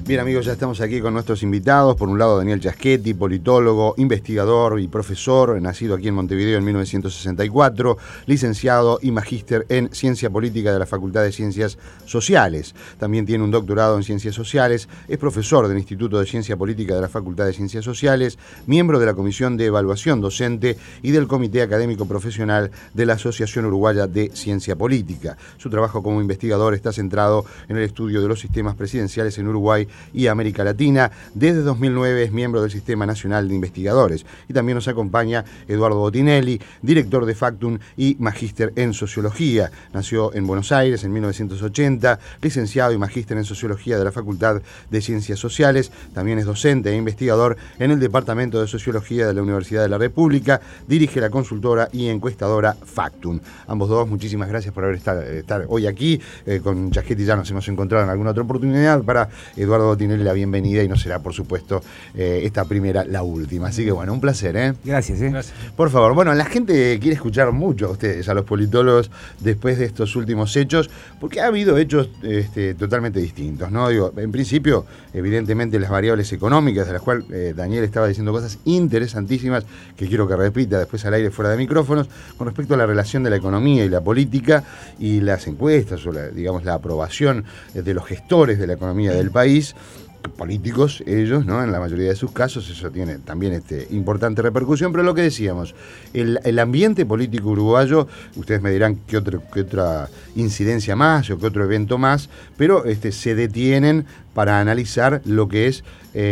Bien, amigos, ya estamos aquí con nuestros invitados. Por un lado, Daniel Giaschetti, politólogo, investigador y profesor, nacido aquí en Montevideo en 1964, licenciado y magíster en Ciencia Política de la Facultad de Ciencias Sociales. También tiene un doctorado en Ciencias Sociales, es profesor del Instituto de Ciencia Política de la Facultad de Ciencias Sociales, miembro de la Comisión de Evaluación Docente y del Comité Académico Profesional de la Asociación Uruguaya de Ciencia Política. Su trabajo como investigador está centrado en el estudio de los sistemas presidenciales en Uruguay y América Latina. Desde 2009 es miembro del Sistema Nacional de Investigadores. Y también nos acompaña Eduardo Botinelli, director de Factum y magíster en Sociología. Nació en Buenos Aires en 1980, licenciado y magíster en Sociología de la Facultad de Ciencias Sociales. También es docente e investigador en el Departamento de Sociología de la Universidad de la República. Dirige la consultora y encuestadora Factum. Ambos dos, muchísimas gracias por estar hoy aquí. Con Giaschetti ya nos hemos encontrado en alguna otra oportunidad. Para Eduardo Botinelli la bienvenida, y no será, por supuesto, esta primera la última. Así que bueno, un placer. Gracias. Gracias. Por favor, bueno, la gente quiere escuchar mucho a ustedes, a los politólogos, después de estos últimos hechos, porque ha habido hechos totalmente distintos, ¿no? Digo, en principio, evidentemente, las variables económicas, de las cuales Daniel estaba diciendo cosas interesantísimas que quiero que repita después al aire fuera de micrófonos, con respecto a la relación de la economía y la política y las encuestas, o la aprobación de los gestores de la economía del país, políticos ellos, ¿no? En la mayoría de sus casos eso tiene también importante repercusión, pero lo que decíamos, el ambiente político uruguayo, ustedes me dirán qué otra incidencia más o qué otro evento más, pero se detienen para analizar lo que es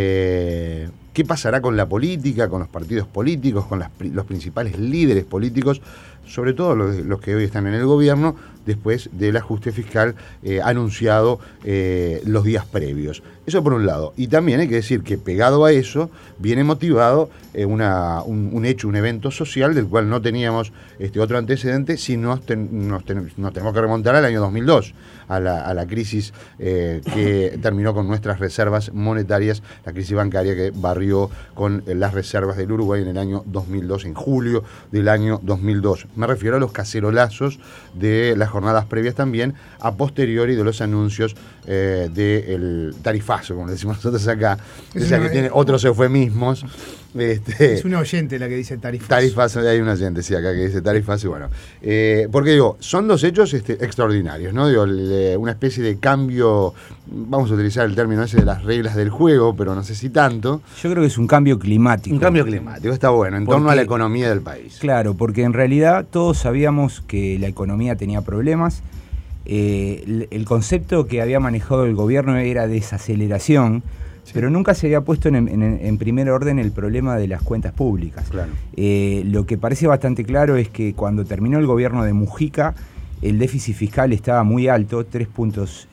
qué pasará con la política, con los partidos políticos, con los principales líderes políticos, sobre todo los que hoy están en el gobierno, después del ajuste fiscal anunciado los días previos. Eso por un lado. Y también hay que decir que pegado a eso viene motivado un hecho, un evento social del cual no teníamos otro antecedente, si nos tenemos que remontar al año 2002, a la crisis que terminó con nuestras reservas monetarias, la crisis bancaria que barrió con las reservas del Uruguay en el año 2002, en julio del año 2002. Me refiero a los cacerolazos de las jornadas previas también, a posteriori de los anuncios del tarifazo, como decimos nosotros acá, que tiene otros eufemismos. Es una oyente la que dice tarifazo. Tarifazo, hay una oyente, sí, acá que dice tarifazo, y bueno. Porque digo, son dos hechos extraordinarios, ¿no? Digo, una especie de cambio, vamos a utilizar el término ese de las reglas del juego, pero no sé si tanto. Yo creo que es un cambio climático. Un cambio climático, está bueno, en torno a la economía del país. Claro, porque en realidad todos sabíamos que la economía tenía problemas. El concepto que había manejado el gobierno era desaceleración, sí, pero nunca se había puesto en primer orden el problema de las cuentas públicas. Claro. Lo que parece bastante claro es que cuando terminó el gobierno de Mujica, el déficit fiscal estaba muy alto, 3,5 puntos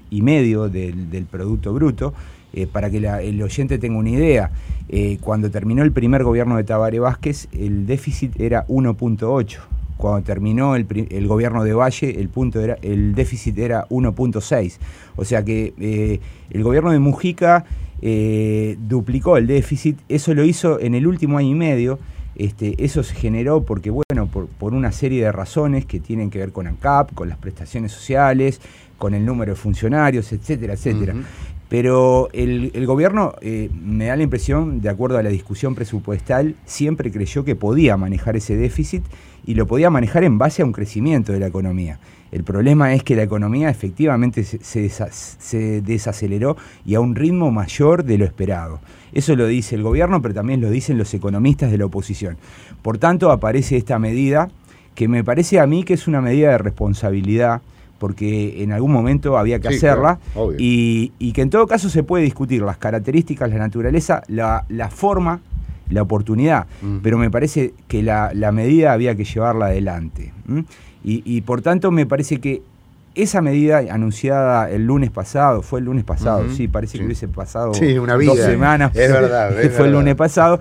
del Producto Bruto. Para que el oyente tenga una idea, cuando terminó el primer gobierno de Tabaré Vázquez, el déficit era 1,8. Cuando terminó el gobierno de Valle, el déficit era 1,6. O sea que el gobierno de Mujica duplicó el déficit. Eso lo hizo en el último año y medio. Eso se generó porque, bueno, por una serie de razones que tienen que ver con ANCAP, con las prestaciones sociales, con el número de funcionarios, etcétera, etcétera. Uh-huh. Pero el gobierno, me da la impresión, de acuerdo a la discusión presupuestal, siempre creyó que podía manejar ese déficit y lo podía manejar en base a un crecimiento de la economía. El problema es que la economía efectivamente se desaceleró y a un ritmo mayor de lo esperado. Eso lo dice el gobierno, pero también lo dicen los economistas de la oposición. Por tanto, aparece esta medida que me parece a mí que es una medida de responsabilidad, porque en algún momento había que hacerla, claro, y que en todo caso se puede discutir las características, la naturaleza, la forma, la oportunidad, pero me parece que la medida había que llevarla adelante. Y por tanto me parece que esa medida anunciada el lunes pasado, fue el lunes pasado, sí, parece que hubiese pasado una vida, 2 semanas, es verdad, fue el lunes pasado.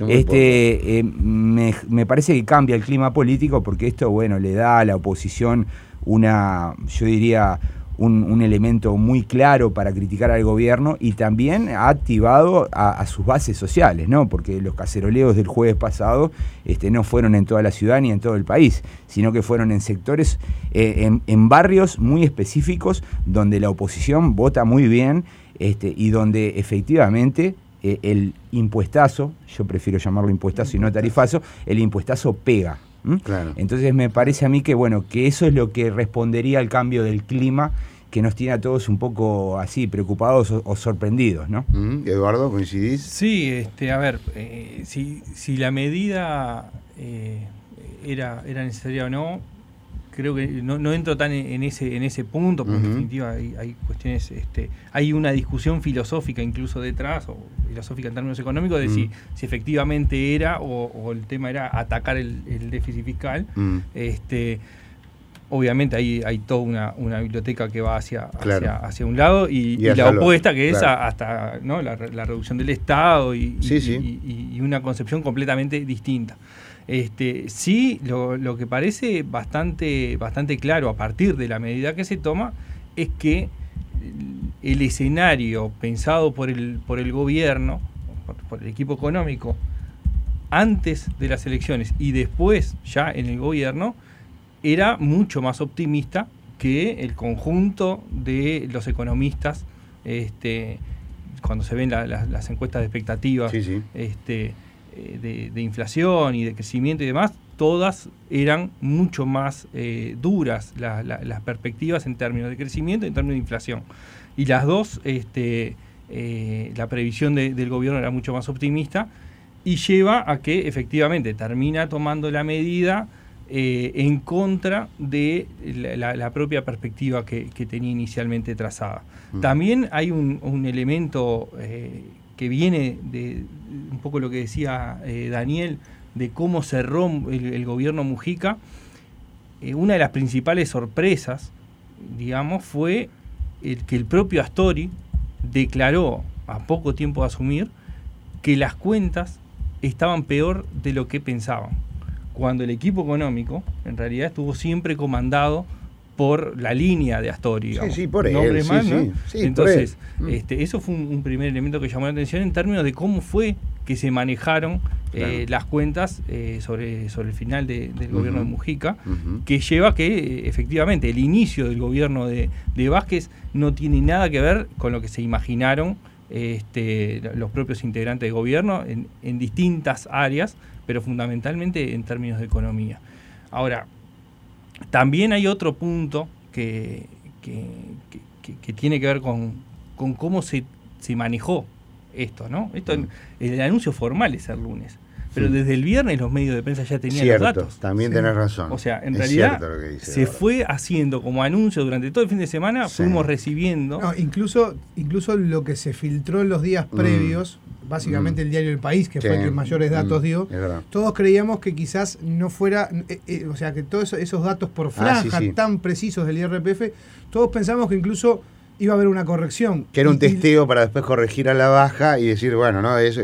Me parece que cambia el clima político, porque esto, bueno, le da a la oposición yo diría, un elemento muy claro para criticar al gobierno, y también ha activado a sus bases sociales, ¿no? Porque los caceroleos del jueves pasado no fueron en toda la ciudad ni en todo el país, sino que fueron en sectores, en barrios muy específicos donde la oposición vota muy bien, y donde efectivamente el impuestazo, yo prefiero llamarlo impuestazo y no tarifazo, el impuestazo pega. Claro. Entonces me parece a mí que que eso es lo que respondería al cambio del clima que nos tiene a todos un poco así preocupados o sorprendidos, ¿no? Eduardo, ¿coincidís? Sí, a ver, si la medida era necesaria o no, creo que no entro tan en ese punto, porque en definitiva hay cuestiones, hay una discusión filosófica incluso detrás, o filosófica en términos económicos, de si efectivamente era o el tema era atacar el déficit fiscal. Obviamente hay toda una biblioteca que va hacia un lado y la opuesta, que es hasta, ¿no?, la reducción del Estado y una concepción completamente distinta. Sí, lo que parece bastante claro a partir de la medida que se toma es que el escenario pensado por el gobierno, por el equipo económico, antes de las elecciones y después ya en el gobierno, era mucho más optimista que el conjunto de los economistas, cuando se ven las encuestas de expectativas de inflación y de crecimiento y demás, todas eran mucho más duras las perspectivas en términos de crecimiento y en términos de inflación. Y las dos, la previsión del gobierno era mucho más optimista, y lleva a que efectivamente termina tomando la medida en contra de la propia perspectiva que tenía inicialmente trazada. También hay un elemento que viene de un poco lo que decía Daniel, de cómo cerró el gobierno Mujica. Una de las principales sorpresas, digamos, fue que el propio Astori declaró a poco tiempo de asumir que las cuentas estaban peor de lo que pensaban, cuando el equipo económico en realidad estuvo siempre comandado por la línea de Astori, digamos. Sí, por él. Entonces, eso fue un primer elemento que llamó la atención en términos de cómo fue que se manejaron las cuentas sobre el final del gobierno de Mujica, que lleva que efectivamente el inicio del gobierno de Vázquez no tiene nada que ver con lo que se imaginaron los propios integrantes del gobierno en distintas áreas, pero fundamentalmente en términos de economía. Ahora, también hay otro punto que tiene que ver con cómo se manejó esto, ¿no? El anuncio formal es el lunes, pero desde el viernes los medios de prensa ya tenían los datos. También tenés razón. O sea, en realidad se fue haciendo como anuncio durante todo el fin de semana, fuimos recibiendo... No, incluso lo que se filtró en los días previos, básicamente el diario El País, que fue el que mayores datos dio, todos creíamos que quizás no fuera, o sea, que todos esos datos por franja tan precisos del IRPF, todos pensamos que incluso iba a haber una corrección. Que era un testeo para después corregir a la baja y decir, bueno, ¿no? Esa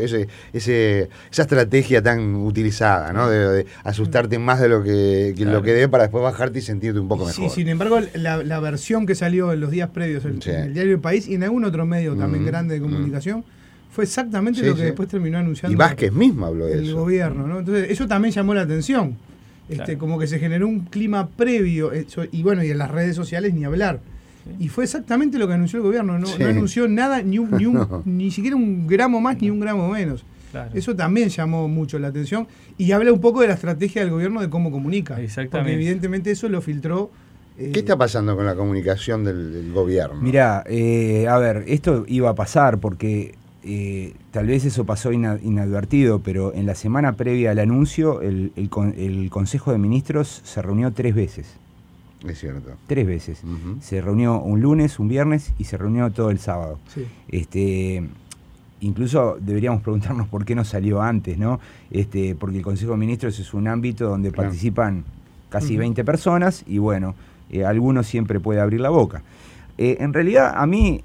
estrategia tan utilizada, ¿no? De asustarte más de lo que debe para después bajarte y sentirte un poco mejor. Sí, sin embargo, la versión que salió en los días previos en el diario El País y en algún otro medio también grande de comunicación fue exactamente lo que después terminó anunciando. Y Vázquez mismo habló de eso. El gobierno, ¿no? Entonces, eso también llamó la atención. Como que se generó un clima previo, y bueno, y en las redes sociales ni hablar. Y fue exactamente lo que anunció el gobierno, no anunció nada, ni siquiera un gramo más ni un gramo menos. Claro. Eso también llamó mucho la atención y habla un poco de la estrategia del gobierno de cómo comunica. Exactamente. Porque evidentemente eso lo filtró. ¿Qué está pasando con la comunicación del gobierno? Mirá, a ver, esto iba a pasar porque tal vez eso pasó inadvertido, pero en la semana previa al anuncio el Consejo de Ministros se reunió 3 veces. Es cierto. 3 veces. Se reunió un lunes, un viernes y se reunió todo el sábado. Sí. Incluso deberíamos preguntarnos por qué no salió antes, ¿no? Porque el Consejo de Ministros es un ámbito donde participan casi 20 personas y bueno, alguno siempre puede abrir la boca. En realidad a mí,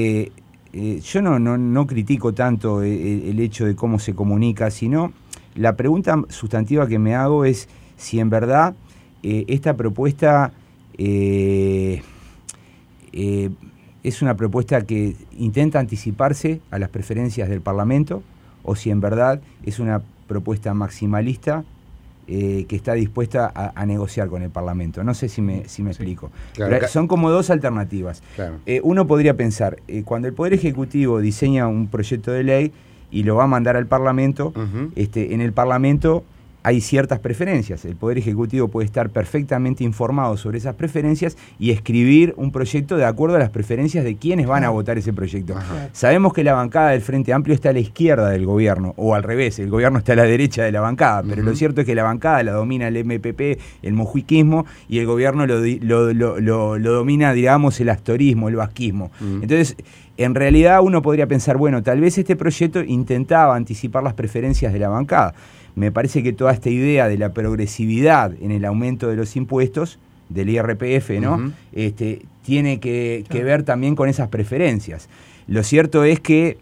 yo no critico tanto el hecho de cómo se comunica, sino la pregunta sustantiva que me hago es si en verdad esta propuesta es una propuesta que intenta anticiparse a las preferencias del Parlamento, o si en verdad es una propuesta maximalista que está dispuesta a negociar con el Parlamento. No sé si me explico. Claro, pero son como dos alternativas. Claro. Uno podría pensar, cuando el Poder Ejecutivo diseña un proyecto de ley y lo va a mandar al Parlamento, en el Parlamento hay ciertas preferencias. El Poder Ejecutivo puede estar perfectamente informado sobre esas preferencias y escribir un proyecto de acuerdo a las preferencias de quienes van a votar ese proyecto. Ajá. Sabemos que la bancada del Frente Amplio está a la izquierda del gobierno, o al revés, el gobierno está a la derecha de la bancada, pero lo cierto es que la bancada la domina el MPP, el mujiquismo, y el gobierno lo domina, digamos, el astorismo, el vasquismo. Entonces, en realidad uno podría pensar, bueno, tal vez este proyecto intentaba anticipar las preferencias de la bancada. Me parece que toda esta idea de la progresividad en el aumento de los impuestos, del IRPF, ¿no? Tiene que ver también con esas preferencias. Lo cierto es que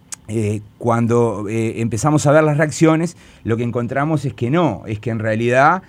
cuando empezamos a ver las reacciones, lo que encontramos es que no, es que en realidad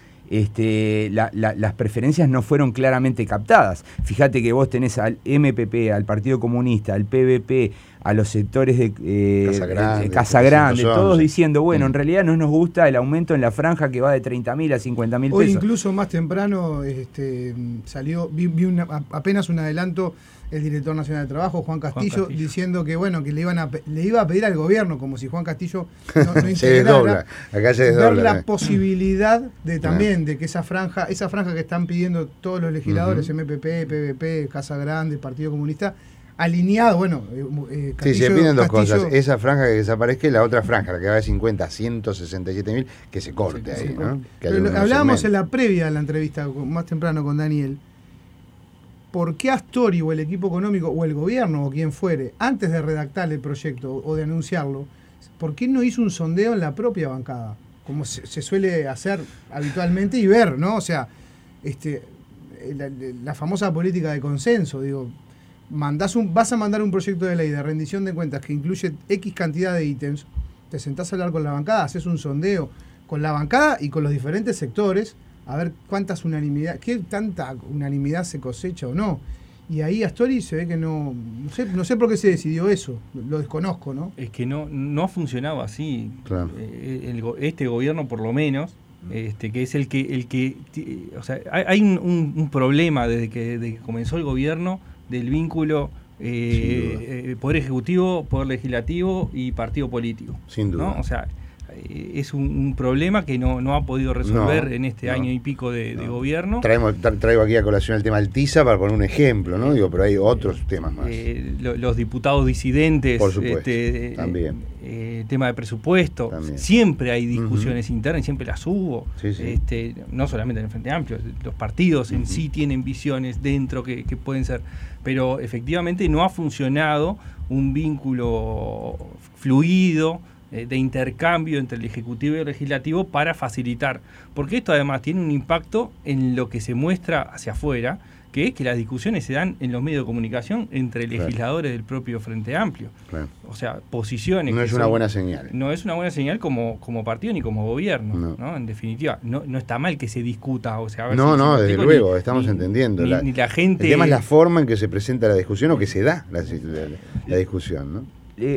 las preferencias no fueron claramente captadas. Fíjate que vos tenés al MPP, al Partido Comunista, al PVP, a los sectores de Casa Grande, todos diciendo, bueno, en realidad no nos gusta el aumento en la franja que va de 30.000 a 50.000 pesos. Hoy incluso más temprano salió, vi apenas un adelanto, el director nacional de trabajo, Juan Castillo, diciendo que bueno, que le iba a pedir al gobierno, como si Juan Castillo no se desdobla, acá se desdobla, ver la posibilidad de también de que esa franja que están pidiendo todos los legisladores, MPP, PVP, Casa Grande, Partido Comunista, alineado, Castillo, se piden dos cosas, esa franja que desaparezca y la otra franja, la que va de 50 a 167.000, que se corte ahí, ¿no? Hablábamos en la previa de la entrevista, más temprano con Daniel, ¿por qué Astori o el equipo económico o el gobierno o quien fuere, antes de redactar el proyecto o de anunciarlo, por qué no hizo un sondeo en la propia bancada? Como se suele hacer habitualmente y ver, ¿no? O sea, la famosa política de consenso, digo, vas a mandar un proyecto de ley de rendición de cuentas que incluye X cantidad de ítems, te sentás a hablar con la bancada, haces un sondeo con la bancada y con los diferentes sectores, a ver qué tanta unanimidad se cosecha o no. Y ahí Astori se ve que no sé por qué se decidió eso, lo desconozco, ¿no? Es que no ha funcionado así. Claro. Este gobierno, por lo menos, que es el que o sea, hay un problema desde que comenzó el gobierno del vínculo Poder Ejecutivo, Poder Legislativo y Partido Político. Sin duda. ¿No? O sea, es un problema que no ha podido resolver en este año y pico de gobierno. Traigo aquí a colación el tema del TISA para poner un ejemplo, ¿no? Digo, pero hay otros temas más. Los diputados disidentes, por supuesto, también. Tema de presupuesto, también. Siempre hay discusiones internas, y siempre las hubo. Sí. No solamente en el Frente Amplio, los partidos en sí tienen visiones dentro que pueden ser, pero efectivamente no ha funcionado un vínculo fluido de intercambio entre el Ejecutivo y el Legislativo para facilitar, porque esto además tiene un impacto en lo que se muestra hacia afuera, que es que las discusiones se dan en los medios de comunicación entre legisladores del propio Frente Amplio. Claro. O sea, posiciones... No es una buena señal. No es una buena señal como partido ni como gobierno, ¿no? En definitiva, no está mal que se discuta. O sea, desde luego, estamos entendiendo. Ni la gente... El tema es la forma en que se presenta la discusión o que se da la discusión, ¿no?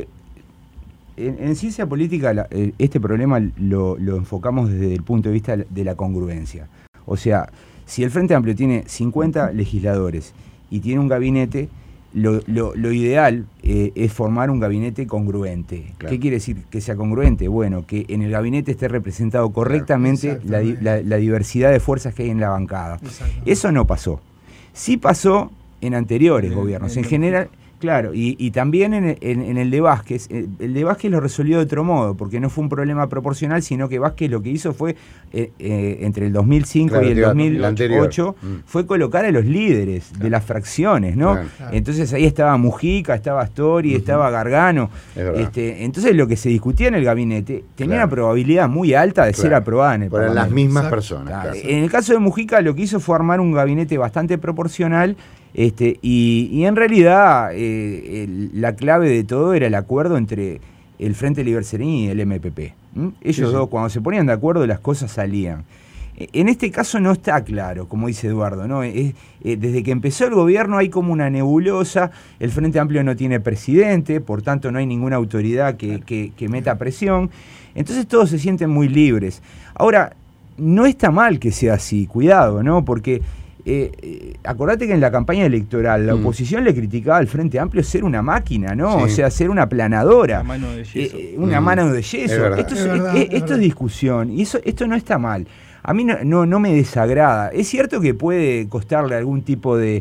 En ciencia política este problema lo enfocamos desde el punto de vista de la congruencia. O sea, si el Frente Amplio tiene 50 legisladores y tiene un gabinete, lo ideal es formar un gabinete congruente. Claro. ¿Qué quiere decir que sea congruente? Bueno, que en el gabinete esté representado correctamente la diversidad de fuerzas que hay en la bancada. Eso no pasó. Sí pasó en anteriores gobiernos. En general... Claro, y también en el de Vázquez, el de Vázquez lo resolvió de otro modo, porque no fue un problema proporcional, sino que Vázquez lo que hizo fue, entre el 2005 y el 2008, fue colocar a los líderes de las fracciones, ¿no? Claro. Entonces ahí estaba Mujica, estaba Astori, estaba Gargano. Entonces lo que se discutía en el gabinete tenía una probabilidad muy alta de ser aprobada en el Parlamento. Las mismas personas. Claro. En el caso de Mujica lo que hizo fue armar un gabinete bastante proporcional. Y en realidad la clave de todo era el acuerdo entre el Frente Liber Sereni y el MPP. Ellos dos, cuando se ponían de acuerdo, las cosas salían. En este caso no está claro, como dice Eduardo, ¿no? Desde que empezó el gobierno hay como una nebulosa, el Frente Amplio no tiene presidente, por tanto no hay ninguna autoridad que meta presión, entonces todos se sienten muy libres. Ahora, no está mal que sea así, cuidado, ¿no? Porque acordate que en la campaña electoral la oposición le criticaba al Frente Amplio ser una máquina, ¿no? Sí. O sea, ser una planadora. Una mano de yeso. Una mano de yeso. Esto es discusión y esto no está mal. A mí no me desagrada. Es cierto que puede costarle algún tipo de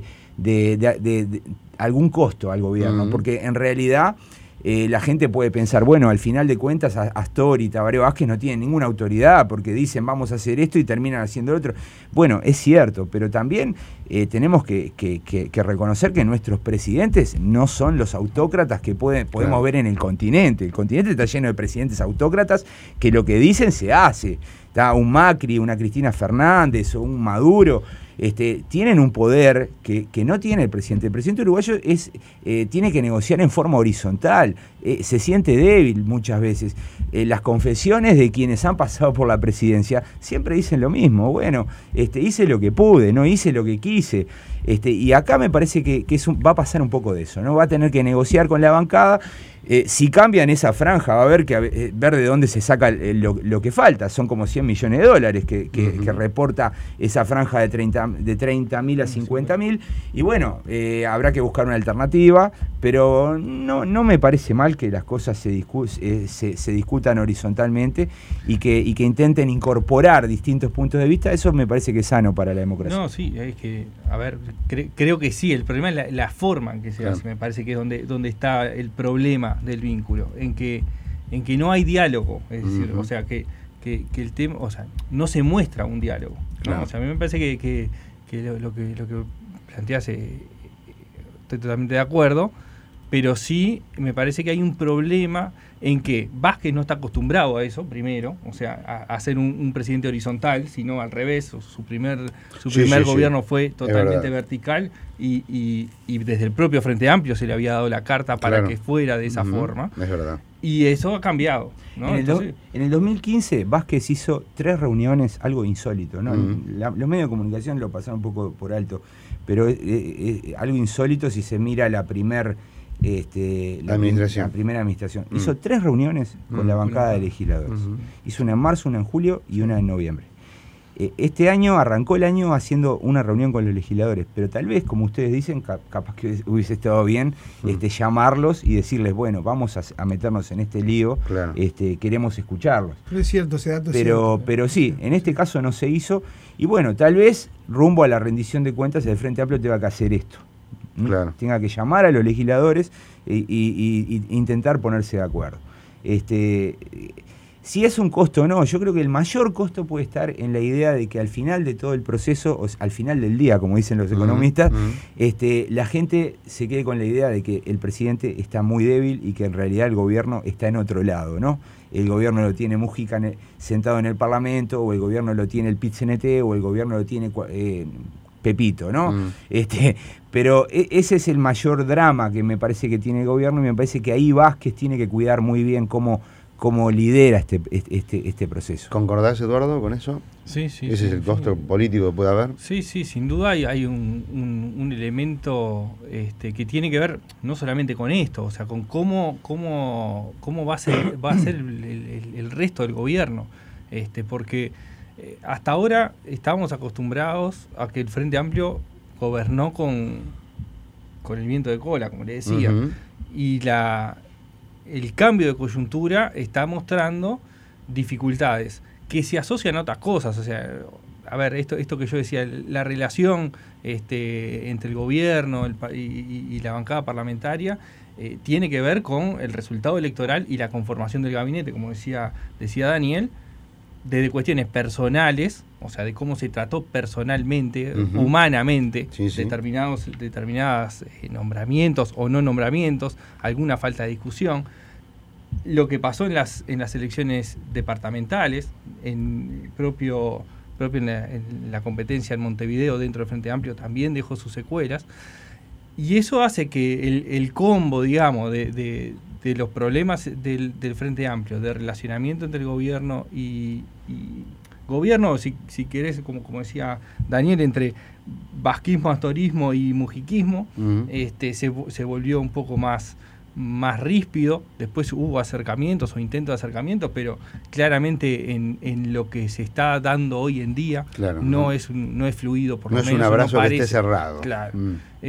algún costo al gobierno, porque en realidad la gente puede pensar, bueno, al final de cuentas Astor y Tabaré Vázquez no tienen ninguna autoridad porque dicen vamos a hacer esto y terminan haciendo lo otro. Bueno, es cierto, pero también tenemos que reconocer que nuestros presidentes no son los autócratas que podemos ver en el continente. El continente está lleno de presidentes autócratas que lo que dicen se hace. Está un Macri, una Cristina Fernández o un Maduro. Tienen un poder que no tiene el presidente. El presidente uruguayo tiene que negociar en forma horizontal, se siente débil muchas veces. Las confesiones de quienes han pasado por la presidencia siempre dicen lo mismo. Bueno, hice lo que pude, no hice lo que quise. Y acá me parece que va a pasar un poco de eso, ¿no? Va a tener que negociar con la bancada. Si cambian esa franja, va a haber que ver de dónde se saca lo que falta. Son como $100 millones que reporta esa franja de 30.000 a 50.000. Y bueno, habrá que buscar una alternativa, pero no me parece mal que las cosas se discutan horizontalmente y que intenten incorporar distintos puntos de vista. Eso me parece que es sano para la democracia. No, sí, es que, a ver, creo que sí. El problema es la forma en que se hace. Me parece que es donde está el problema del vínculo, en que no hay diálogo, es decir, o sea, que el tema, o sea, no se muestra un diálogo, ¿no? Claro. O sea, a mí me parece que lo que planteas, estoy totalmente de acuerdo, pero sí me parece que hay un problema en que Vázquez no está acostumbrado a eso, primero, o sea, a ser un presidente horizontal, sino al revés. Su primer gobierno fue totalmente vertical y desde el propio Frente Amplio se le había dado la carta para que fuera de esa forma. Es verdad. Y eso ha cambiado, ¿no? En el 2015 Vázquez hizo 3 reuniones, algo insólito, ¿no? Los medios de comunicación lo pasaron un poco por alto, pero algo insólito si se mira la primera administración. Hizo 3 reuniones con la bancada de legisladores. Hizo una en marzo, una en julio y una en noviembre. Este año arrancó el año haciendo una reunión con los legisladores, pero tal vez, como ustedes dicen, capaz que hubiese estado bien llamarlos y decirles, bueno, vamos a meternos en este lío, claro. Queremos escucharlos. Pero es cierto, ese dato pero sí, en este caso no se hizo, y bueno, tal vez rumbo a la rendición de cuentas el Frente Amplio tenga que hacer esto. Claro. Tenga que llamar a los legisladores e intentar ponerse de acuerdo. Si es un costo o no, yo creo que el mayor costo puede estar en la idea de que al final de todo el proceso, o al final del día, como dicen los economistas, la gente se quede con la idea de que el presidente está muy débil y que en realidad el gobierno está en otro lado, ¿no? El gobierno lo tiene Mujica sentado en el Parlamento, o el gobierno lo tiene el PIT-CNT, o el gobierno lo tiene Pepito, ¿no? Pero ese es el mayor drama que me parece que tiene el gobierno, y me parece que ahí Vázquez tiene que cuidar muy bien cómo lidera este proceso. ¿Concordás, Eduardo, con eso? Sí. ¿Ese es el costo político que puede haber? Sí, sin duda hay un elemento que tiene que ver no solamente con esto, o sea, con cómo va a ser el resto del gobierno, porque hasta ahora estábamos acostumbrados a que el Frente Amplio gobernó con el viento de cola, como le decía, y el cambio de coyuntura está mostrando dificultades que se asocian a otras cosas. O sea, a ver, esto que yo decía, la relación entre el gobierno y la bancada parlamentaria tiene que ver con el resultado electoral y la conformación del gabinete, como decía Daniel, desde cuestiones personales, o sea, de cómo se trató personalmente, humanamente, determinados nombramientos o no nombramientos, alguna falta de discusión. Lo que pasó en las elecciones departamentales, en la competencia en Montevideo dentro del Frente Amplio, también dejó sus secuelas. Y eso hace que el combo, digamos, de los problemas del Frente Amplio, de relacionamiento entre el gobierno y gobierno, si querés, como decía Daniel, entre vasquismo, astorismo y mujiquismo, se volvió un poco más ríspido. Después hubo acercamientos o intentos de acercamientos, pero claramente en lo que se está dando hoy en día no es fluido, por lo menos. No es un abrazo no que esté cerrado. Claro.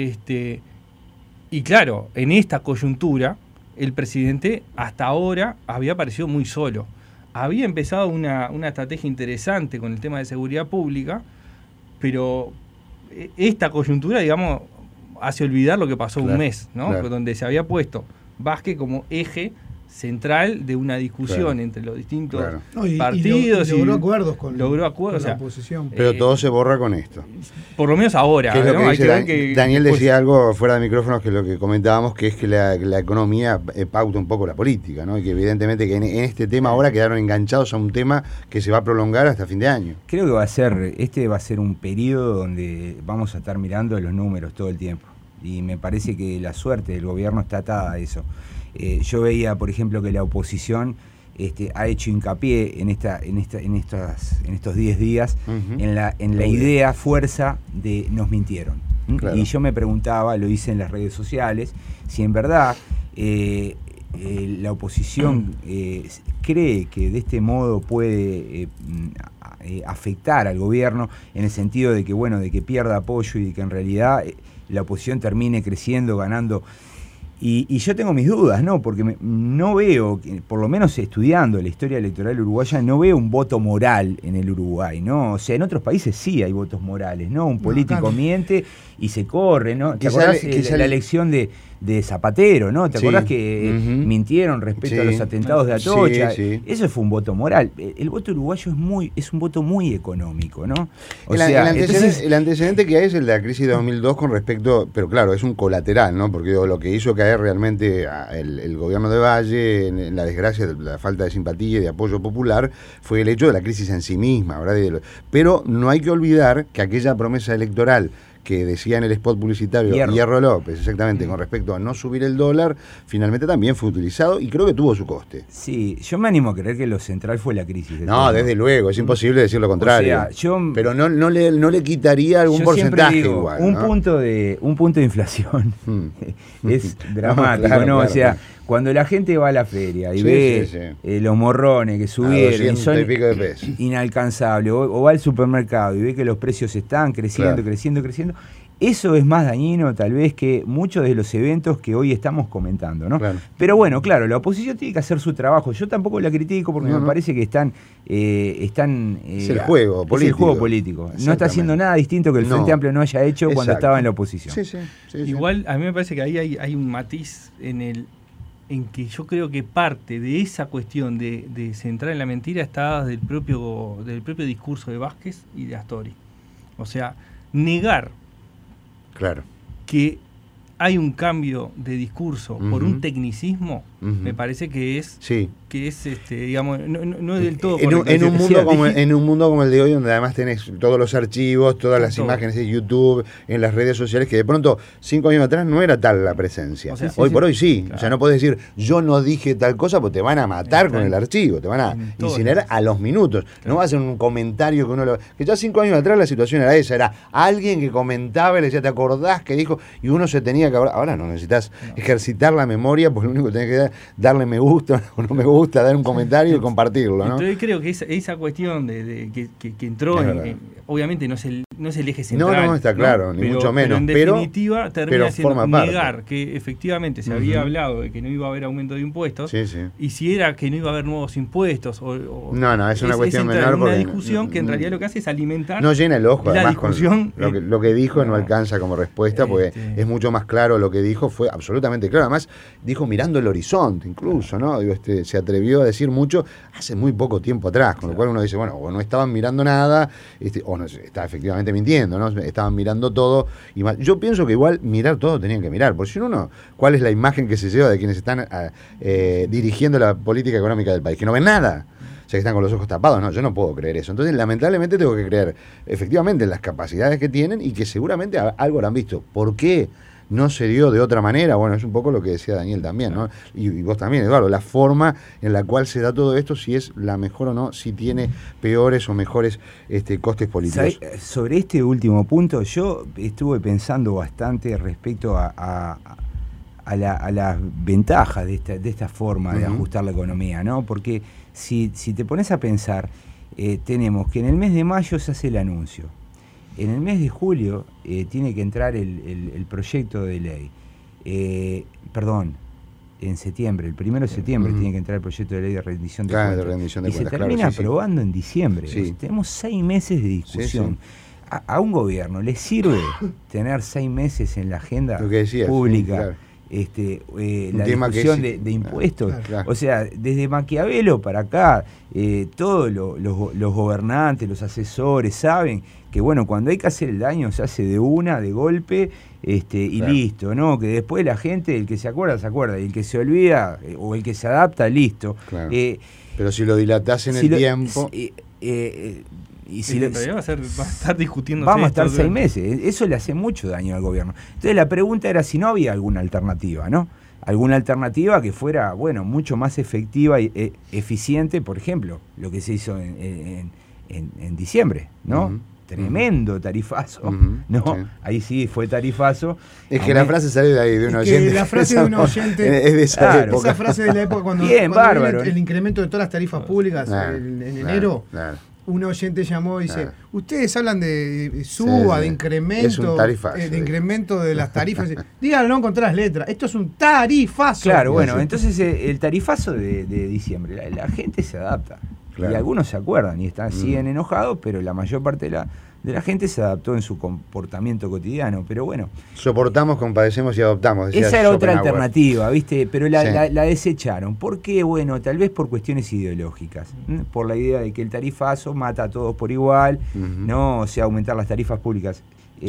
Y claro, en esta coyuntura, el presidente hasta ahora había parecido muy solo. Había empezado una estrategia interesante con el tema de seguridad pública, pero esta coyuntura, digamos, hace olvidar lo que pasó un mes, ¿no? Donde se había puesto Vázquez como eje central de una discusión entre los distintos partidos. Y logró acuerdos con la oposición. Pero todo se borra con esto. Por lo menos ahora. ¿Qué es lo que dice Daniel decía algo fuera de micrófonos, que es lo que comentábamos, que es que la economía pauta un poco la política, ¿no? Y que evidentemente que en este tema ahora quedaron enganchados a un tema que se va a prolongar hasta fin de año. Creo que va a ser un periodo donde vamos a estar mirando los números todo el tiempo. Y me parece que la suerte del gobierno está atada a eso. Yo veía, por ejemplo, que la oposición ha hecho hincapié en estos 10 días en la idea fuerza de nos mintieron. Claro. Y yo me preguntaba, lo hice en las redes sociales, si en verdad la oposición cree que de este modo puede afectar al gobierno, en el sentido de que, bueno, de que pierda apoyo y de que en realidad la oposición termine creciendo, ganando. Y yo tengo mis dudas, ¿no? Porque no veo, por lo menos estudiando la historia electoral uruguaya, no veo un voto moral en el Uruguay, ¿no? O sea, en otros países sí hay votos morales, ¿no? Un político miente y se corre, ¿no? ¿Te acordás la elección de Zapatero, ¿no? ¿Te acordás que mintieron respecto a los atentados de Atocha? Eso fue un voto moral. El voto uruguayo es un voto muy económico, ¿no? El antecedente que hay es el de la crisis de 2002 con respecto, pero claro, es un colateral, ¿no? Porque lo que hizo caer realmente el gobierno de Valle en la desgracia de la falta de simpatía y de apoyo popular fue el hecho de la crisis en sí misma, ¿verdad? Pero no hay que olvidar que aquella promesa electoral que decía en el spot publicitario Hierro López, exactamente, con respecto a no subir el dólar, finalmente también fue utilizado y creo que tuvo su coste. Sí, yo me animo a creer que lo central fue la crisis. No, desde luego, es imposible decir lo contrario. O sea, pero no le quitaría algún porcentaje igual. Un punto de inflación es dramático, ¿no? Claro. O sea, cuando la gente va a la feria y ve los morrones que subieron y son inalcanzables, o va al supermercado y ve que los precios están creciendo, eso es más dañino tal vez que muchos de los eventos que hoy estamos comentando, ¿no? Claro. Pero bueno, claro, la oposición tiene que hacer su trabajo. Yo tampoco la critico porque me parece que están es el juego político. Es el juego político. No está haciendo nada distinto que el Frente Amplio no haya hecho cuando estaba en la oposición. Igual a mí me parece que ahí hay un matiz en que yo creo que parte de esa cuestión de centrar en la mentira está del propio discurso de Vázquez y de Astori. O sea, negar que hay un cambio de discurso por un tecnicismo, me parece que es digamos, no es del todo correcto. En un mundo como el de hoy, donde además tenés todos los archivos, todas las imágenes de YouTube, en las redes sociales, que de pronto 5 años atrás no era tal la presencia. O sea, hoy por hoy sí. Claro. O sea, no podés decir, yo no dije tal cosa, porque te van a matar con el archivo, te van a incinerar a los minutos. Claro. No va a ser un comentario que que ya 5 años atrás la situación era esa, era alguien que comentaba y le decía, ¿te acordás que dijo? Y uno se tenía que... Ahora no necesitas ejercitar la memoria, porque lo único que tenés que darle me gusta o no me gusta, dar un comentario y compartirlo, ¿no? Entonces creo que esa cuestión de que entró obviamente no es el eje central. No, está claro, ni mucho menos. Pero en definitiva termina siendo negar que efectivamente se había hablado de que no iba a haber aumento de impuestos, y si era que no iba a haber nuevos impuestos no, es una cuestión menor. Una discusión que en realidad lo que hace es alimentar. No llena el ojo, la además, discusión. Con lo que dijo no alcanza como respuesta, porque es mucho más claro lo que dijo, fue absolutamente claro. Además, dijo mirando el horizonte, incluso, ¿no? Se atrevió a decir mucho hace muy poco tiempo atrás, con lo cual uno dice, bueno, o no estaban mirando nada, o no estaba efectivamente mintiendo, ¿no? Estaban mirando todo. Y más. Yo pienso que igual mirar todo tenían que mirar, porque si no, ¿cuál es la imagen que se lleva de quienes están dirigiendo la política económica del país? Que no ven nada. O sea, que están con los ojos tapados. No, yo no puedo creer eso. Entonces, lamentablemente, tengo que creer efectivamente en las capacidades que tienen y que seguramente algo habrán visto. ¿Por qué no se dio de otra manera. Bueno, es un poco lo que decía Daniel también, ¿no? Y vos también, Eduardo, la forma en la cual se da todo esto, si es la mejor o no, si tiene peores o mejores costes políticos. Sobre este último punto, yo estuve pensando bastante respecto a las ventajas de esta forma de ajustar la economía, ¿no? Porque si te pones a pensar, tenemos que en el mes de mayo se hace el anuncio, en el mes de julio tiene que entrar el proyecto de ley, en septiembre, el 1 de septiembre tiene que entrar el proyecto de ley de rendición de cuentas, y se termina aprobando en diciembre. Sí. Tenemos 6 meses de discusión. Sí. A un gobierno le sirve tener 6 meses en la agenda pública. Sí, la discusión de impuestos, claro. O sea, desde Maquiavelo para acá, todos los gobernantes, los asesores saben que bueno, cuando hay que hacer el daño se hace de golpe, y listo, ¿no? Que después la gente, el que se acuerda, y el que se olvida, o el que se adapta, listo. Claro. Pero si lo dilatás en el tiempo... y si va a estar discutiendo. Vamos a estar 6 meses. Eso le hace mucho daño al gobierno. Entonces la pregunta era si no había alguna alternativa, ¿no? Alguna alternativa que fuera, bueno, mucho más efectiva y eficiente, por ejemplo, lo que se hizo en diciembre, ¿no? Tremendo tarifazo, ¿no? Sí. Ahí sí fue tarifazo. Es que la frase sale de ahí, de un oyente. La frase de un oyente es de esa época. Esa frase de la época cuando bárbaro. El incremento de todas las tarifas públicas en enero. Claro. Un oyente llamó y dice, ustedes hablan de suba, de incremento, es un tarifazo, de incremento de las tarifas. Díganlo con todas las letras. Esto es un tarifazo. Claro, bueno, entonces el tarifazo de diciembre, la gente se adapta. Claro. Y algunos se acuerdan y siguen enojados, pero la mayor parte de la gente se adaptó en su comportamiento cotidiano. Pero bueno. Soportamos, compadecemos y adoptamos. Esa era otra alternativa, ¿viste? Pero la desecharon. ¿Por qué? Bueno, tal vez por cuestiones ideológicas. Por la idea de que el tarifazo mata a todos por igual, ¿no? O sea, aumentar las tarifas públicas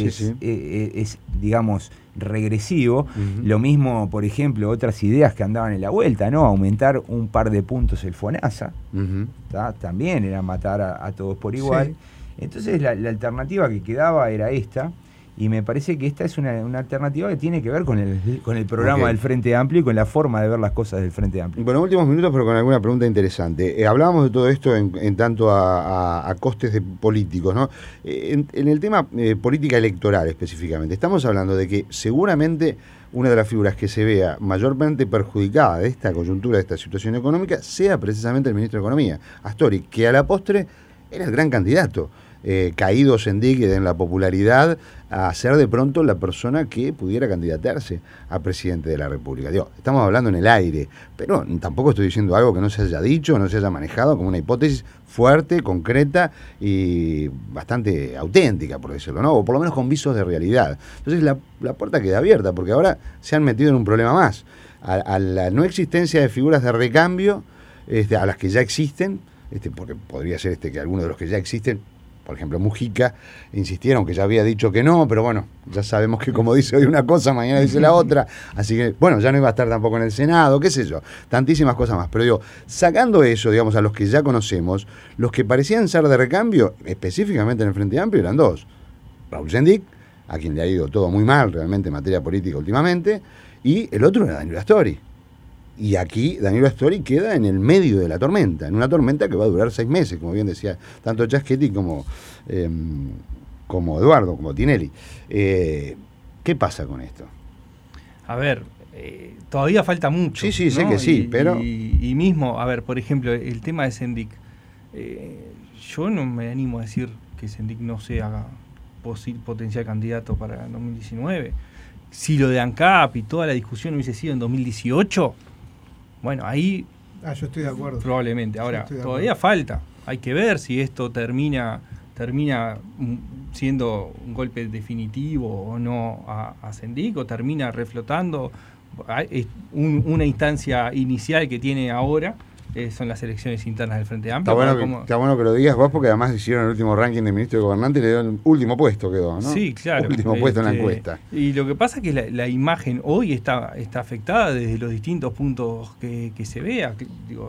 es digamos, regresivo. Lo mismo, por ejemplo, otras ideas que andaban en la vuelta, ¿no? Aumentar un par de puntos el FONASA, también era matar a todos por igual. Sí. Entonces la alternativa que quedaba era esta, y me parece que esta es una alternativa que tiene que ver con el programa del Frente Amplio y con la forma de ver las cosas del Frente Amplio. Bueno, últimos minutos, pero con alguna pregunta interesante. Hablábamos de todo esto en tanto a costes de políticos, ¿no? En el tema política electoral específicamente, estamos hablando de que seguramente una de las figuras que se vea mayormente perjudicada de esta coyuntura, de esta situación económica, sea precisamente el ministro de Economía, Astori, que a la postre era el gran candidato. Caído Sendik en la popularidad, a ser de pronto la persona que pudiera candidatarse a presidente de la República. Digo, estamos hablando en el aire, pero tampoco estoy diciendo algo que no se haya dicho, no se haya manejado como una hipótesis fuerte, concreta y bastante auténtica, por decirlo, ¿no? O por lo menos con visos de realidad. Entonces la puerta queda abierta, porque ahora se han metido en un problema más. A la no existencia de figuras de recambio, a las que ya existen, porque podría ser que algunos de los que ya existen, por ejemplo, Mujica, insistieron que ya había dicho que no, pero bueno, ya sabemos que como dice hoy una cosa, mañana dice la otra, así que, bueno, ya no iba a estar tampoco en el Senado, qué sé yo, tantísimas cosas más. Pero digo, sacando eso, digamos, a los que ya conocemos, los que parecían ser de recambio, específicamente en el Frente Amplio, eran dos. Raúl Sendik, a quien le ha ido todo muy mal realmente en materia política últimamente, y el otro era Danilo Astori. Y aquí Danilo Astori queda en el medio de la tormenta, en una tormenta que va a durar 6 meses, como bien decía tanto Chaschetti como Eduardo, como Tinelli. ¿Qué pasa con esto? A ver, todavía falta mucho. Sí, sé que sí, pero... Y mismo, a ver, por ejemplo, el tema de Sendik. Yo no me animo a decir que Sendik no sea potencial candidato para 2019. Si lo de ANCAP y toda la discusión hubiese sido en 2018... Bueno, ahí... yo estoy de acuerdo. Probablemente. Ahora, todavía falta. Hay que ver si esto termina siendo un golpe definitivo o no a Sendik, o termina reflotando. Una instancia inicial que tiene ahora son las elecciones internas del Frente Amplio. Está bueno que lo digas vos, porque además hicieron el último ranking de ministro de gobernante y le dio el último puesto, quedó, ¿no? Sí, claro. Último puesto en la encuesta. Y lo que pasa es que la imagen hoy está afectada desde los distintos puntos que se vea,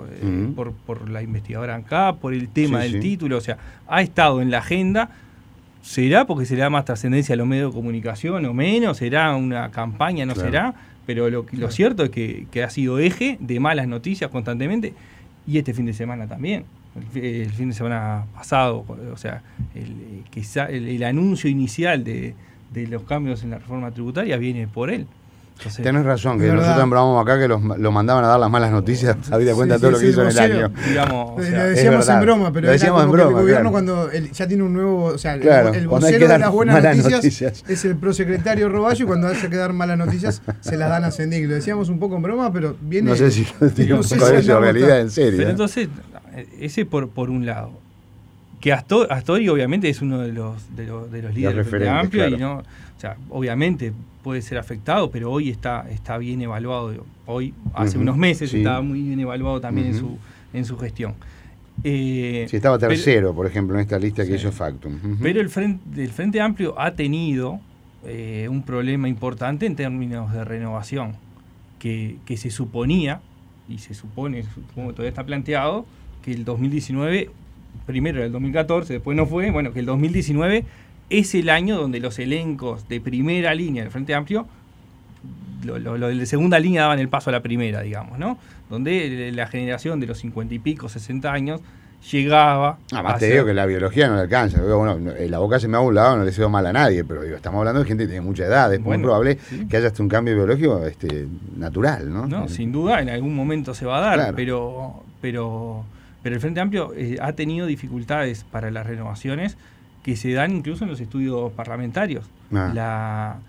por la investigadora ANCAP, por el tema del título, o sea, ha estado en la agenda ¿Será porque se le da más trascendencia a los medios de comunicación o menos? ¿Será una campaña? ¿No será? Pero lo cierto es que ha sido eje de malas noticias constantemente, y este fin de semana también. El fin de semana pasado, o sea, el anuncio inicial de los cambios en la reforma tributaria viene por él. Entonces, tenés razón, que nosotros embromamos acá que lo mandaban a dar las malas noticias, habida cuenta de todo lo que hizo en el año. Digamos, o sea, lo decíamos en broma, pero era como que el gobierno cuando ya tiene un nuevo, o sea, el vocero de las buenas noticias es el prosecretario Roballo, y cuando hace que dar malas noticias se las dan a Sendik. Lo decíamos un poco en broma, pero viene... No sé si lo digo con eso, realidad en serio. Pero entonces, ese por un lado. Que Astori obviamente es uno de los líderes de Amplio, claro. Y no, o sea, obviamente puede ser afectado, pero hoy está bien evaluado. Hoy, hace unos meses, estaba muy bien evaluado también en su gestión. Sí, estaba tercero, por ejemplo, en esta lista que hizo Factum. Pero el Frente Amplio ha tenido un problema importante en términos de renovación, que se suponía, y se supone, como todavía está planteado, que el 2019... primero era el 2014, después no fue, bueno, que el 2019 es el año donde los elencos de primera línea del Frente Amplio, lo de segunda línea daban el paso a la primera, digamos, ¿no? Donde la generación de los 50 y pico, 60 años, llegaba... Más te digo que la biología no le alcanza. Bueno, la boca se me ha burlado, no le deseo mal a nadie, pero estamos hablando de gente que tiene mucha edad, es muy probable que haya hasta un cambio biológico natural, ¿no? No, sin duda, en algún momento se va a dar, claro. Pero el Frente Amplio ha tenido dificultades para las renovaciones que se dan incluso en los estudios parlamentarios. La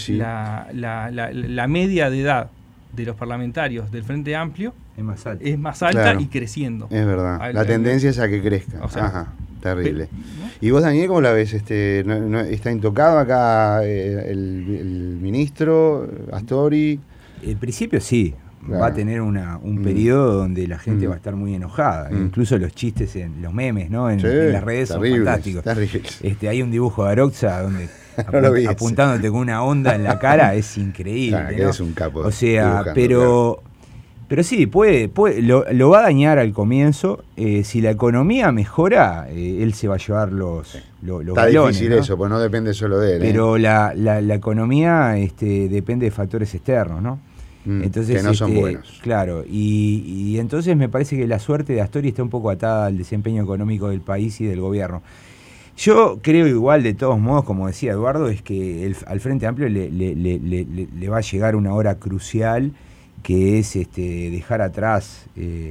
media de edad de los parlamentarios del Frente Amplio es más alta claro. Y creciendo. Es verdad. La tendencia es a que crezca. O sea, terrible. ¿No? ¿Y vos, Daniel, cómo la ves? ¿Está intocado acá el ministro Astori? En principio sí. Claro. Va a tener un periodo donde la gente va a estar muy enojada. Incluso los chistes, los memes, ¿no? En las redes son fantásticos. Hay un dibujo de Aroxa donde apuntándote con una onda en la cara, es increíble. Claro, ¿no? Es un capo. O sea, pero sí, lo va a dañar al comienzo. Si la economía mejora, él se va a llevar los Está galones, difícil, ¿no? Eso, pues no depende solo de él. Pero la economía depende de factores externos, ¿no? Entonces, que no son buenos. Claro, y entonces me parece que la suerte de Astori está un poco atada al desempeño económico del país y del gobierno. Yo creo igual, de todos modos, como decía Eduardo, es que al Frente Amplio le va a llegar una hora crucial, que es dejar atrás,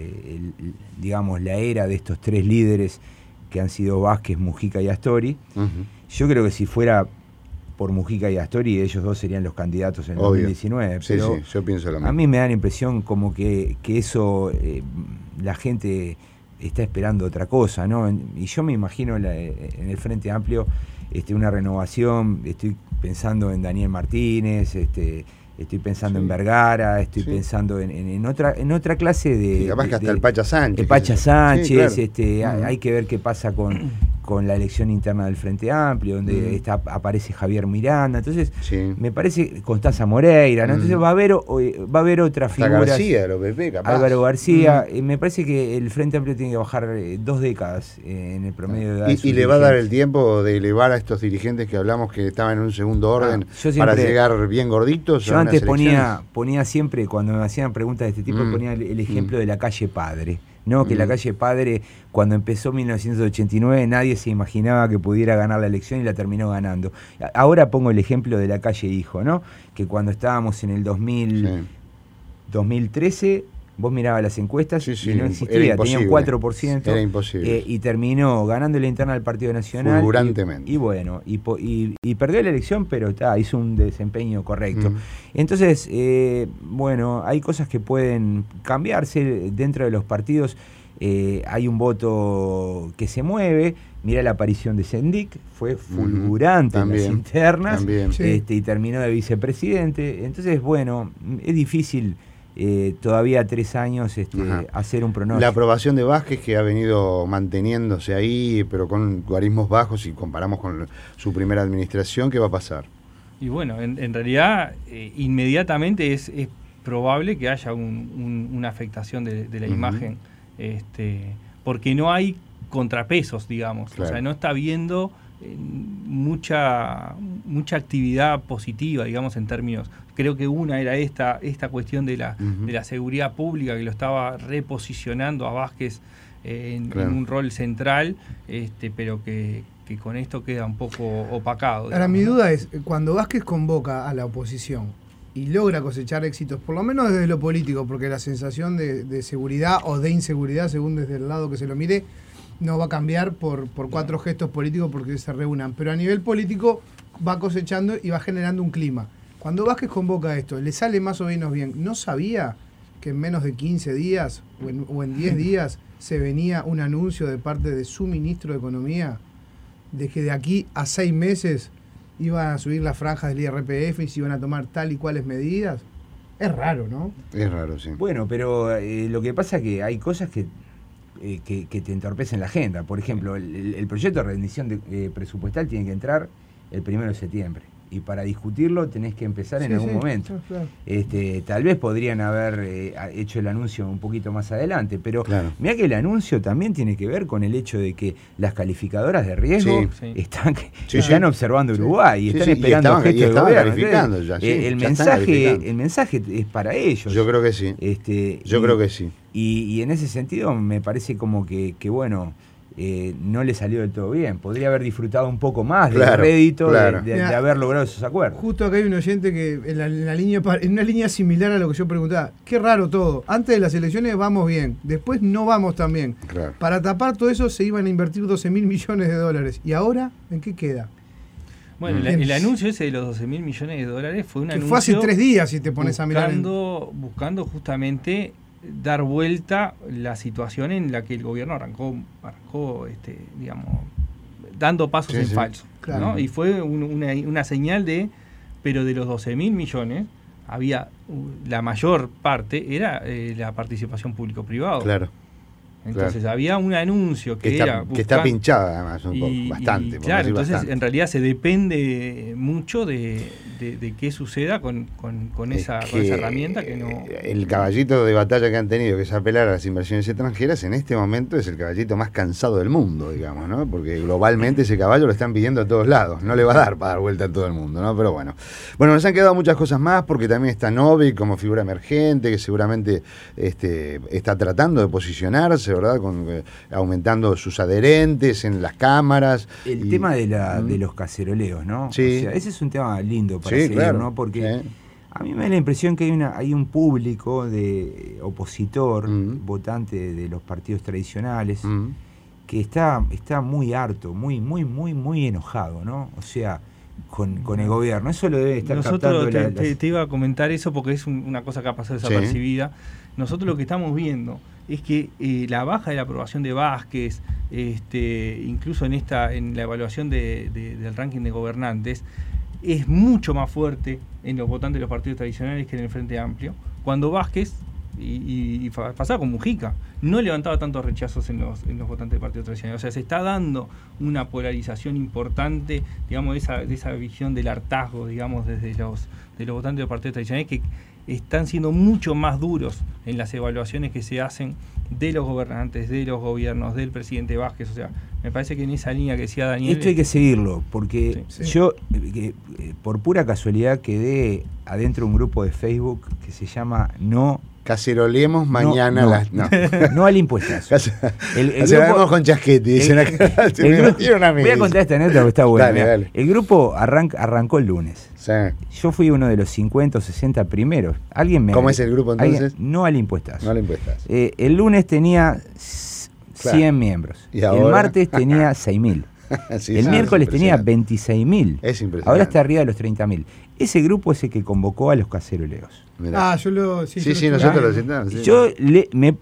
digamos, la era de estos tres líderes que han sido Vázquez, Mujica y Astori. Yo creo que si fuera por Mujica y Astori, ellos dos serían los candidatos en el 2019. Pero sí, yo pienso lo mismo. A mí me da la impresión como que eso, la gente está esperando otra cosa, ¿no? Y yo me imagino en el Frente Amplio una renovación. Estoy pensando en Daniel Martínez, estoy pensando en Vergara, estoy pensando en otra clase de... Y capaz que hasta el Pacha Sánchez. El Pacha Sánchez, claro. Hay que ver qué pasa con la elección interna del Frente Amplio, donde aparece Javier Miranda. Entonces, me parece Constanza Moreira, ¿no? Entonces va a haber otras figuras. García, lo PP, capaz. Álvaro García. Me parece que el Frente Amplio tiene que bajar 2 décadas en el promedio de edad. Y le va a dar el tiempo de elevar a estos dirigentes que hablamos que estaban en un segundo orden para llegar bien gorditos. Yo antes ponía siempre, cuando me hacían preguntas de este tipo, ponía el ejemplo de la calle Padre. No, que la calle Padre, cuando empezó 1989, nadie se imaginaba que pudiera ganar la elección y la terminó ganando. Ahora pongo el ejemplo de la calle Hijo, ¿no? Que cuando estábamos en el 2013, vos mirabas las encuestas y no existía, tenía un 4%. Era imposible. Y terminó ganando la interna del Partido Nacional. Fulgurantemente. Y bueno, y perdió la elección, pero hizo un desempeño correcto. Entonces, bueno, hay cosas que pueden cambiarse dentro de los partidos. Hay un voto que se mueve. Mirá la aparición de Sendik, fue fulgurante en las internas, y terminó de vicepresidente. Entonces, bueno, es difícil todavía 3 años hacer un pronóstico. La aprobación de Vázquez, que ha venido manteniéndose ahí, pero con logaritmos bajos, si comparamos con su primera administración, ¿qué va a pasar? Y bueno, en realidad, inmediatamente es probable que haya una afectación de la imagen, porque no hay contrapesos, digamos. Claro. O sea, no está habiendo mucha actividad positiva, digamos, en términos. Creo que una era esta cuestión de la seguridad pública, que lo estaba reposicionando a Vázquez en un rol central, pero que con esto queda un poco opacado. Ahora, mi duda es, cuando Vázquez convoca a la oposición y logra cosechar éxitos, por lo menos desde lo político, porque la sensación de seguridad o de inseguridad, según desde el lado que se lo mire, no va a cambiar por 4 gestos políticos porque se reúnan, pero a nivel político va cosechando y va generando un clima. Cuando Vázquez convoca esto, le sale más o menos bien. ¿No sabía que en menos de 15 días o en 10 días se venía un anuncio de parte de su ministro de Economía de que de aquí a 6 meses iban a subir las franjas del IRPF y se iban a tomar tal y cuales medidas? Es raro, ¿no? Es raro, sí. Bueno, pero lo que pasa es que hay cosas que te entorpecen la agenda. Por ejemplo, el proyecto de rendición presupuestal tiene que entrar el 1 de septiembre. Y para discutirlo tenés que empezar en algún momento. Claro. Tal vez podrían haber hecho el anuncio un poquito más adelante, pero mirá que el anuncio también tiene que ver con el hecho de que las calificadoras de riesgo están observando Uruguay y están esperando gestos del gobierno. Calificando ya, el mensaje es para ellos. Yo creo que sí. Creo que sí. Y en ese sentido me parece como que bueno, no le salió del todo bien. Podría haber disfrutado un poco más del rédito de haber logrado esos acuerdos. Justo acá hay un oyente que en una línea similar a lo que yo preguntaba. Qué raro todo. Antes de las elecciones vamos bien, después no vamos tan bien. Claro. Para tapar todo eso se iban a invertir 12.000 millones de dólares. ¿Y ahora en qué queda? Bueno, el anuncio ese de los 12.000 millones de dólares fue un anuncio... fue hace 3 días, si te pones a mirar. Buscando justamente dar vuelta la situación en la que el gobierno arrancó digamos, dando pasos en falso. Claro. ¿no? Y fue una señal pero de los 12.000 millones, había la mayor parte, era la participación público-privado. Claro. Entonces había un anuncio que está pinchada además un poco, bastante. Claro, entonces bastante. En realidad se depende mucho de qué suceda con esa herramienta que no... El caballito de batalla que han tenido, que es apelar a las inversiones extranjeras, en este momento es el caballito más cansado del mundo, digamos, ¿no? Porque globalmente ese caballo lo están pidiendo a todos lados, no le va a dar para dar vuelta a todo el mundo, ¿no? Pero bueno, nos han quedado muchas cosas más, porque también está Novi como figura emergente, que seguramente está tratando de posicionarse, ¿verdad? Aumentando sus adherentes en las cámaras. El tema de los caceroleos, ¿no? Sí. O sea, ese es un tema lindo para seguir, ¿no? Porque a mí me da la impresión que hay un público de opositor, votante de los partidos tradicionales, que está muy harto, muy enojado, ¿no? O sea, con el gobierno. Eso lo debe estar captando. Te iba a comentar eso porque es una cosa que ha pasado desapercibida. Nosotros lo que estamos viendo es que la baja de la aprobación de Vázquez, incluso en la evaluación del ranking de gobernantes, es mucho más fuerte en los votantes de los partidos tradicionales que en el Frente Amplio, cuando Vázquez, y pasaba con Mujica, no levantaba tantos rechazos en los votantes del partido tradicional. O sea, se está dando una polarización importante, digamos, de esa visión del hartazgo, digamos, desde los votantes de los partidos tradicionales, que están siendo mucho más duros en las evaluaciones que se hacen de los gobernantes, de los gobiernos, del presidente Vázquez. O sea, me parece que en esa línea que decía Daniel... Esto hay que seguirlo, porque yo, por pura casualidad, quedé adentro de un grupo de Facebook que se llama No... Cacerolemos mañana no al impuestazo. Cacerolemos con Chasquetti, dicen acá. Voy a contar esta anécdota que está buena. Dale. El grupo arrancó el lunes. Sí. Yo fui uno de los 50 o 60 primeros. ¿Cómo es el grupo entonces? No al impuestazo. No al impuestazo. El lunes tenía 100 miembros. ¿Y ahora? El martes tenía 6.000. El miércoles tenía 26.000. Es impresionante. Ahora está arriba de los 30.000. Ese grupo es el que convocó a los caceroleos. Mirá. Nosotros lo citamos. Sí. Yo me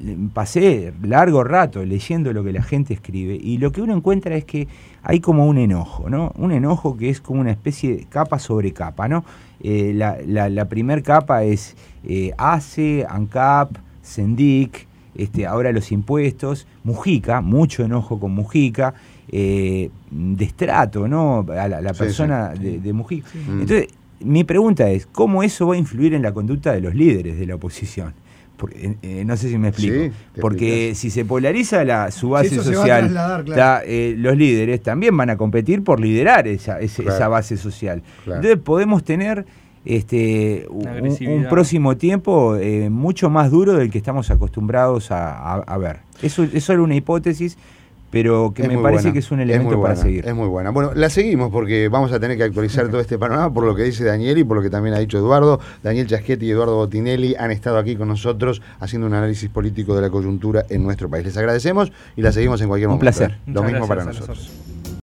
pasé largo rato leyendo lo que la gente escribe, y lo que uno encuentra es que hay como un enojo, ¿no? Un enojo que es como una especie de capa sobre capa, ¿no? La primer capa es ACE, ANCAP, SENDIC, ahora los impuestos, Mujica, mucho enojo con Mujica, destrato, ¿no? A la persona de Mujica. Sí. Entonces, mi pregunta es, ¿cómo eso va a influir en la conducta de los líderes de la oposición? No sé si me explico. Sí, porque si se polariza su base eso social, se va a trasladar, claro. los líderes también van a competir por liderar esa base social. Claro. Entonces podemos tener un próximo tiempo mucho más duro del que estamos acostumbrados a ver. Eso era una hipótesis, pero que me parece que es un elemento para seguir. Es muy buena. Bueno, la seguimos porque vamos a tener que actualizar todo este panorama por lo que dice Daniel y por lo que también ha dicho Eduardo. Daniel Chasquetti y Eduardo Botinelli han estado aquí con nosotros haciendo un análisis político de la coyuntura en nuestro país. Les agradecemos y la seguimos en cualquier momento. Un placer. Lo mismo para nosotros.